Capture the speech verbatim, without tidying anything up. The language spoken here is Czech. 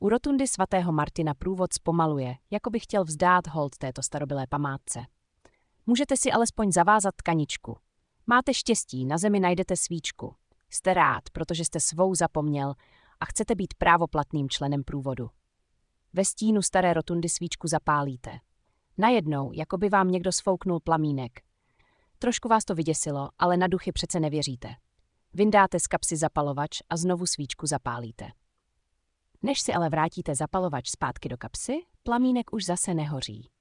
U rotundy svatého Martina průvod zpomaluje, jako by chtěl vzdát hold této starobylé památce. Můžete si alespoň zavázat tkaničku. Máte štěstí, na zemi najdete svíčku. Jste rád, protože jste svou zapomněl a chcete být právoplatným členem průvodu. Ve stínu staré rotundy svíčku zapálíte. Najednou, jako by vám někdo sfouknul plamínek. Trošku vás to vyděsilo, ale na duchy přece nevěříte. Vyndáte z kapsy zapalovač a znovu svíčku zapálíte. Než si ale vrátíte zapalovač zpátky do kapsy, plamínek už zase nehoří.